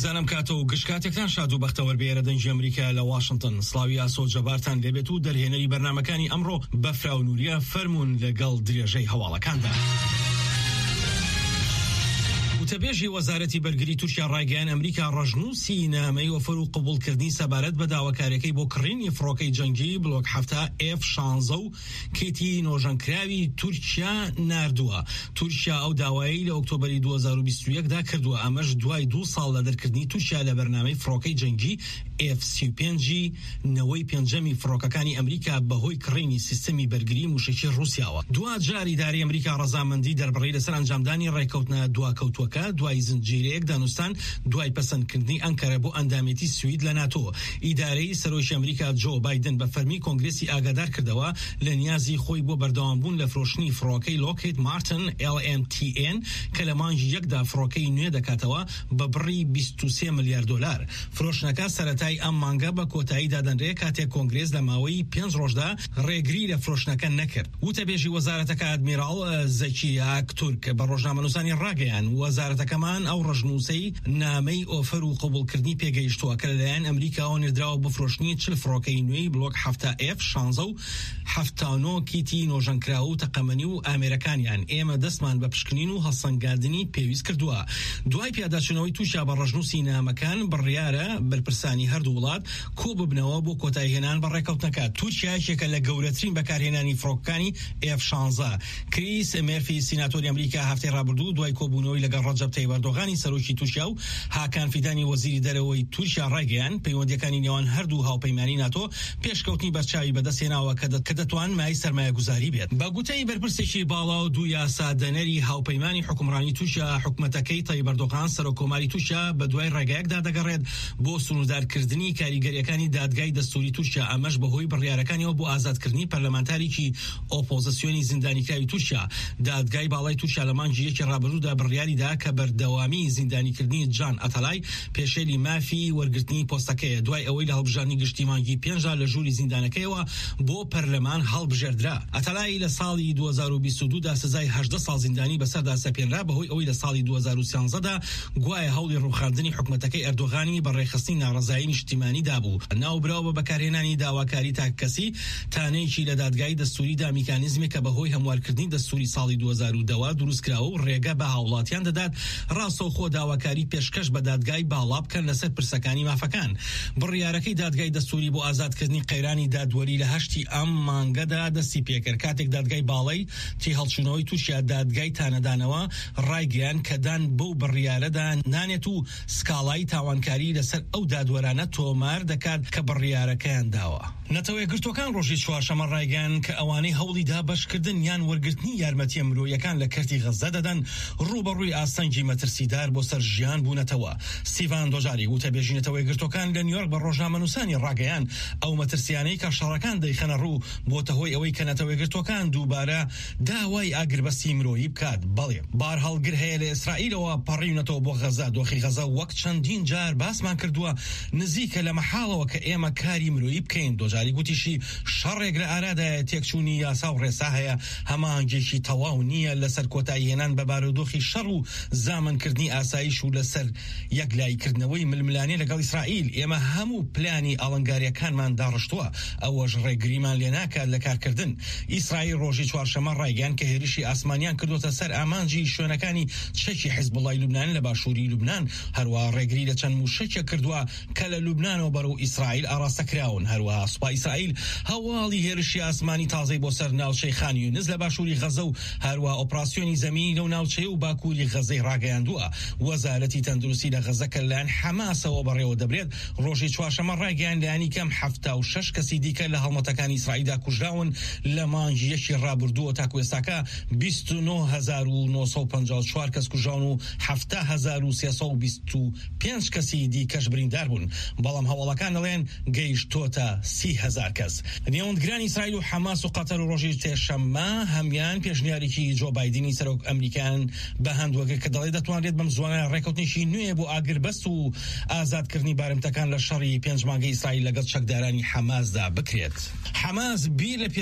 بیزانم کاتۆ و گشتکاتێکتان شاد و بەختەوەر بێرە دەنجی ئەمریکا لە واشنگتن. سڵاوی ئاسۆ جەبارتان لێبێت و دەرهێنەری بەرنامەکانی ئەمڕۆ بەفرا و نوریە فەرمونون لەگەڵ درێژەی هەواڵەکاندا. وتەبێژی وەزارەتی بەرگری تورکیا ڕایگەیان ئەمریکا ڕەژنووسی نامەی وەفەر و قبولکردنی سەبارەت بە داواکاریەکەی بۆ کڕینی فڕۆکەی جەنگی بلۆک 7 F-16 و کێتی نۆژەنکراوی تورکیا ناردووە. تورکیا ئەو داوایی لە ئۆکتۆبەری 2021دا کردووە، ئەمەش دوای 2 ساڵ لە دەرکردنی تورکیا لە بەرنامەی فڕۆکەی جەنگی F-35 نەوەی پێنجەمی فڕۆکەکانی ئەمریکا بەهۆی کڕینی سیستەمی بەرگری موشکی رووسیاوە. دوا جاری داری ئەمریکا ڕەزامەندی دەربڕی لەسەر ئەنجامدانی ڕێکەوتنە دواکەوتووەکە دوای زنجیرەیەک دانوستان دوای پەسەندکردنی ئەنکەرە بۆ ئەندامێتی سوید لە ناتۆ. ئیدارەی سەرۆکی ئەمریکا جۆ بایدن بە فەرمی کۆنگرێسی ئاگادار کردەوە لە نیازی خۆی بۆ بەردەوامبوون لە فرۆشتنی فڕۆکەی لۆکهید مارتن LMTN کە لە مانگی یەکدا فڕۆکەی نوێ دەکاتەوە بە بڕی 23 ملیار دلار. فرۆشتنەکە سەرەتای ئەم مانگە بە کۆتایی دادەنرێ کاتێک کۆنگرێس لە ماوەی 5 ڕۆژدا ڕێگری لە فرۆشتنەکە نەکرد. وتەبێژی وەزارەتەکە ئەدمیراڵ زەکی ئاکتورک بە ڕۆژنامەنووسانی ڕاگەیان وەزارەتەکەمان ئەو ڕەژنووسەی نامەی ئۆفەر و قبولکردنی پێگەیشتووە کە لەلایەن ئەمریکاوە نێردراوە بۆ فرۆشتنی 40 فڕۆکەی نوێی بلۆک 7 F-16 و 79 کیتی نۆژەنکراو و تەقەمەنی و ئامێرەکانیان. ئێمە دەستمان بە پشکنین و هەڵسەنگاندنی پێویست کردووە. دوای پیاداچوونەوەی تووشا بە ڕەژنووسی نامەکان بڕیارە بەرپرسانی هەردوو وڵات کۆ ببنەوە بۆ کۆتایهێنان بە ڕێکەوتنەکە. تورکیا یەکێکە لە گەورەترین بەکارهێنانی فڕۆکەکانی F-16. کریس مێرفی سیناتۆری ئەمریکا هەفتەی ڕابردوو دوای کۆبوونەوەی لەگەڵ ڕەجەب تەیب ئەردۆغانی سەرۆکی تورکیا و هاکان فیدانی وەزیری دەرەوەی تورکیا ڕایگەیان پەیوەندیەکانی نێوان هەردوو هاوپەیمانی ناتۆ پێشکەوتنی بەرچاوی بەدەستهێناوە کە دەتوان مای سەرمایەگوزاری بێت. بە گوتەی بەرپرسێکی باڵا و دوو یاسادەنەری هاوپەیمانی حکومڕانی تورکیا، حکومەتەکەی تەیب ئەردۆغان سەرۆکۆماری تورکیا بە دوای ڕێگەیەکدا دەگەڕێت بۆ سنوردارکردنی کاریگەریەکانی دادگای دەستوری تورکیا، ئەمەش بەهۆی بڕیارەکانیەوە بۆ ئازادکردنی پەرلەمانتاریکی ئۆپۆزیسیۆنی زیندانیکراوی تورکیا. دادگای باڵای تورکیا لە مانگی یەکی ڕابردوودا بڕیاریدا کە بەردەوامی زیندانیکردنی جان ئەتەلای پێشێلی مافی وەرگرتنی پۆستەکەیە دوای ئەوەی لە هەڵبژاردننی گشتی مانگی 5 لە ژووری زیندانەکەیەوە بۆ پەرلەمان هەڵبژێردرا. ئەتەلای لە ساڵی 2022دا سزای 18 ساڵ زیندانی بەسەردا سەپێنرا بەهۆی ئەوەی لە ساڵی 2013دا گوایە هەوڵی ڕووخاندنی حکومەتەکەی ئەردۆغانی بە ڕێخستنی ناڕەزایی نیشتیمانی دابوو. ناوبراوە بە بەکارهێنانی داواکاری تاکەسی تانەیەکی لە دادگای دەستوریدا میکانیزمی کە بەهۆی هەموارکردنی دەستوری ساڵی 2010 دروستکراوە و ڕێگە بە هاوڵاتیان دەدات ڕاستەوخۆ داواکاری پێشکەش بە دادگای باڵا بکەن لەسەر پرسەکانی مافەکان. بڕیارەکەی دادگای دەستوری بۆ ئازادکردنی قەیرانی دادوەری لە 8 ئەم مانگەدا دەستی پێکرد کاتێک دادگای باڵای تی هەڵچوونەوەی تووشیا دادگای تانەدانەوە ڕایگەیان کە دان بەو بڕیارەدا نانێت و سکاڵای تاوانکاری لەسەر ئەو دادوەرانە تۆمار دەکات کە بڕیارەکەیان داوە. نەتەوەی گرتوەکان ڕۆژی چوارشەمە ڕایگەیان کە ئەوانەی هەوڵی دابەشکردن یان وەرگرتنی یارمەتیە مرۆیەکان لە کەرتی غەزە دەدەن ڕوبەڕووی ئاستەنگی مەترسیدار بۆ سەر ژیان بوونەتەوە. سیڤان دۆژاری وتەبێژی نەتەوەی گرتوەکان لە نیویۆرک بە ڕۆژنامەنووسانی ڕاگەیان ئەو مەترسیانەی کە شەڕەکان دەیخەنە ڕوو بۆتە هۆی ئەوەی کە نەتەوەی گرتوەکان دووبارە داوای ئاگربەستی مرۆیی بکات. بەڵێ بار هەڵگر هەیە لە ئیسرائیلەوە پەڕیونەتەوە بۆ غەزە. دۆخی غەزە وەک چەندین جار باسمان کردووە نزیکە لە مەحاڵەوە کە ئێمە کاری مرۆیی بکەین. دۆژاری گوتیشی شەڕێک لە ئارادایە تێکچوونی یاسا و ڕێسا هەیە، هەمانگێکی تەواو نییە لەسەر کۆتاییهێنان بە بارودۆخی شەڕ و زامنکردنی ئاسایش و لەسەر یەکلایکردنەوەی ململانێ لەگەڵ ئیسرائیل. ئێمە هەموو پلانی ئاڵنگاریەکانمان داڕشتووە، ئەوەش ڕێگریمان لێ ناکات لە کارکردن. ئیسرائیل ڕۆژی چوارشەمە ڕایگەیان کە هێرشی ئاسمانیان کردوتە سەر ئامانجی شوێنەکانی چەکی حیزبوڵای لوبنان لە باشووری لوبنان. هەروەها ڕێگری لە چەند موشەکێ کردووە کە لە لوبنانەوە بەرەو ئیسرائیل ئاراستەکراون. هەروەها سوپای ئیسرائیل هەواڵی هێرشی ئاسمانی تازەی بۆ سەر ناوچەی خان یونس لە باشووری غەزە و هەروەها ئۆپراسیۆنی زەمینی لەو ناوچەی و باکووری غەزەی ڕاگەیاندووە. وەزارەتی تەندروستی لە غەزە کە لەلایەن حەماسەوە بەڕێوە دەبرێت ڕۆژی چوارشەمە ڕایگەیان لایەنی کەم 76 کەسی دیکە لە هەڵمەتەکانی ئیسرائیلدا کوژراون لە مانگی یەکی ڕابردووە تاکو ئێستاکە 29954 کەس کوژراون و 7325 کەسی دیکەش بریندار بوون. بەڵام هەواڵەکان دەڵێن گەیشتۆتە 30,000 کەس. نێوەندگرانی ئیسرائیل و حەماس و قەتەر و ڕۆژی تێشەممە هەمان پێشنیارێکی جۆ بایدنی سەرۆک ئەمریکان بە هەندوەکە کە دەڵێ دەتوانرێت بەم زوانە ڕێکەوتنیشی نوێ بۆ ئاگربەست و ئازادکردنی بارمتەکان لە شەڕی 5 مانگەی ئیسرائیل لەگەڵ چەکدارانی حەماسدا بکرێت. حەماس بیر لە